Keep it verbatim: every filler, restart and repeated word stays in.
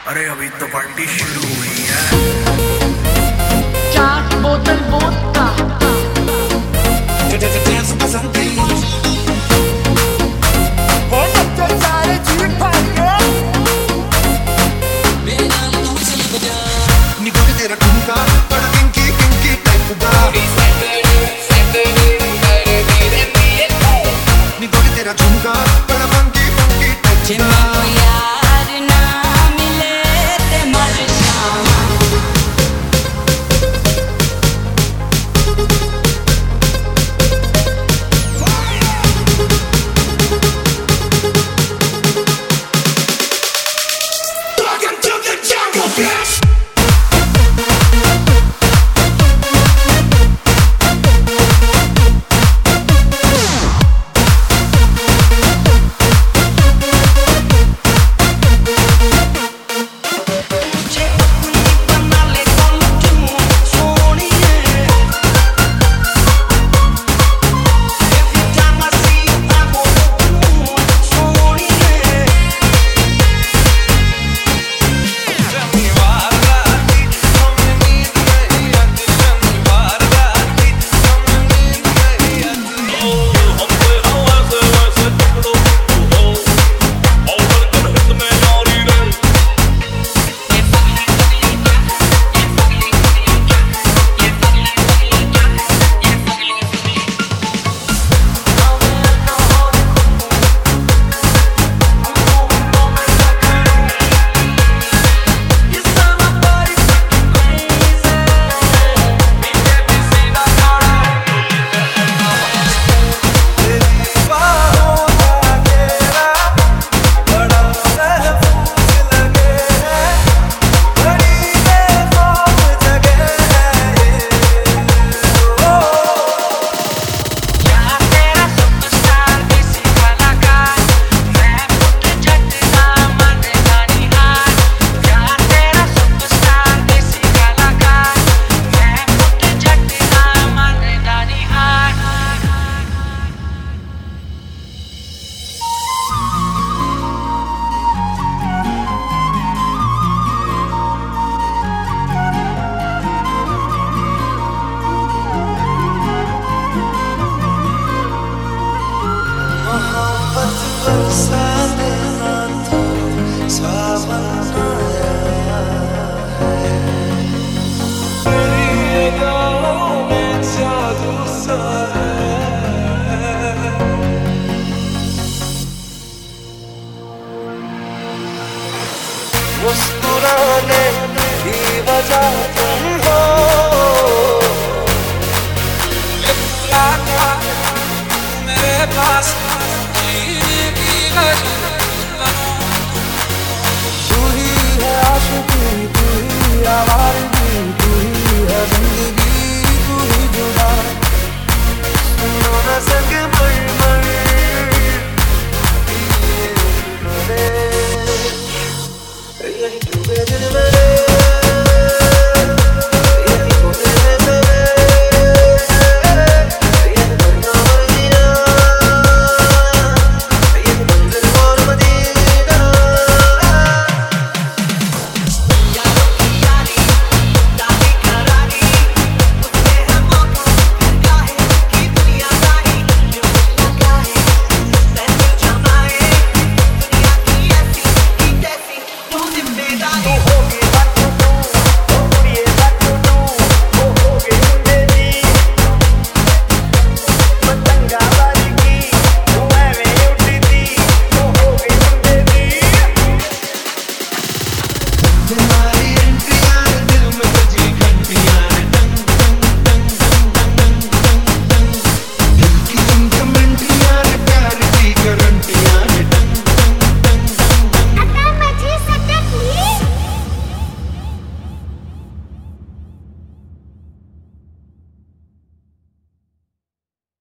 अरे अभी तो पार्टी शुरू हुई है। चार बोतल वोडका तेरा ठुमका बड़ा किंकी किंकी टाइप दा निकोल तेरा ठुमका बड़ा फंकी फंकी टाइप दा यार ना मिले ते मर जाऊं Welcome to the jungle, bitch. मुस्कुराने की वजह तुम हो, मेरे पास जीने की वजह तू ही है, आशिकी तू ही आवारगी तू ही है, जिंदगी तू ही जुदा सुनो न सके मर मर यही तू है दिल में।